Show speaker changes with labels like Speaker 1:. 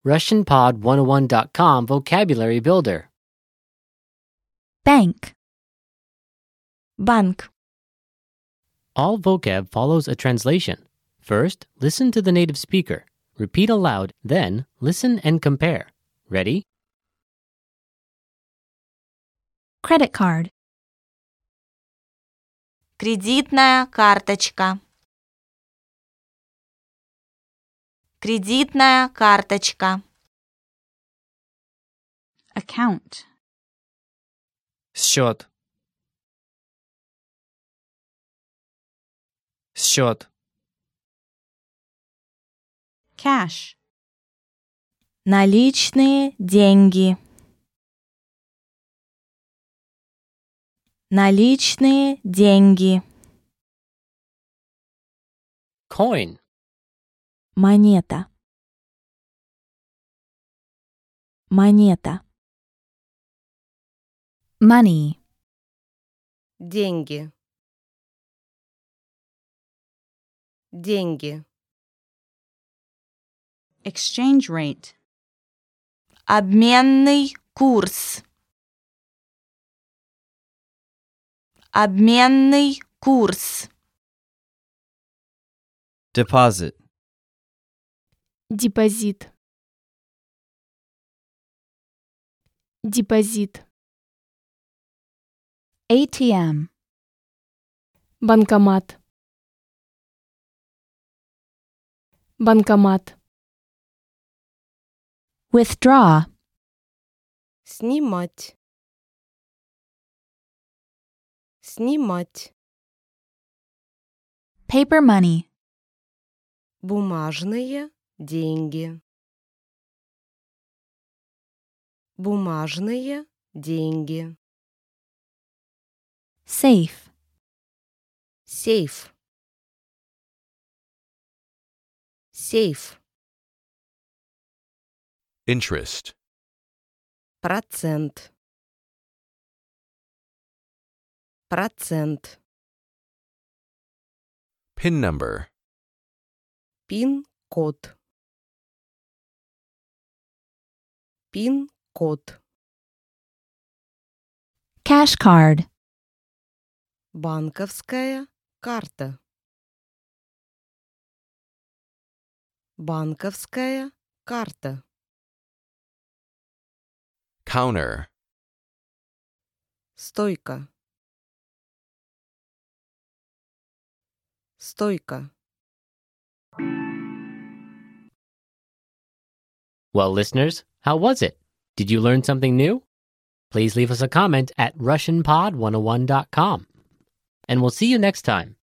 Speaker 1: RussianPod101.com Vocabulary Builder.
Speaker 2: Bank. Банк.
Speaker 1: All vocab follows a translation. First, listen to the native speaker. Repeat aloud, then listen and compare. Ready?
Speaker 2: Credit card.
Speaker 3: Кредитная карточка. Кредитная карточка.
Speaker 2: Account.
Speaker 4: Счет. Счет.
Speaker 2: Cash.
Speaker 3: Наличные деньги. Наличные деньги.
Speaker 1: Coin.
Speaker 3: Монета. Монета.
Speaker 2: Money.
Speaker 5: Деньги. Деньги.
Speaker 2: Exchange rate.
Speaker 3: Обменный курс. Обменный курс.
Speaker 4: Deposit.
Speaker 2: Депозит. Депозит. ATM. Банкомат. Банкомат. Withdraw.
Speaker 5: Снимать. Снимать.
Speaker 2: Paper money.
Speaker 5: Бумажные деньги. Бумажные деньги.
Speaker 2: Safe.
Speaker 5: Сейф. Сейф.
Speaker 6: Interest.
Speaker 5: Процент. Процент.
Speaker 6: PIN number.
Speaker 5: Пин-код. Пин-код.
Speaker 2: Cash card.
Speaker 5: Банковская карта. Банковская карта.
Speaker 6: Counter.
Speaker 5: Стойка. Стойка.
Speaker 1: Well, listeners, how was it? Did you learn something new? Please leave us a comment at RussianPod101.com. And we'll see you next time.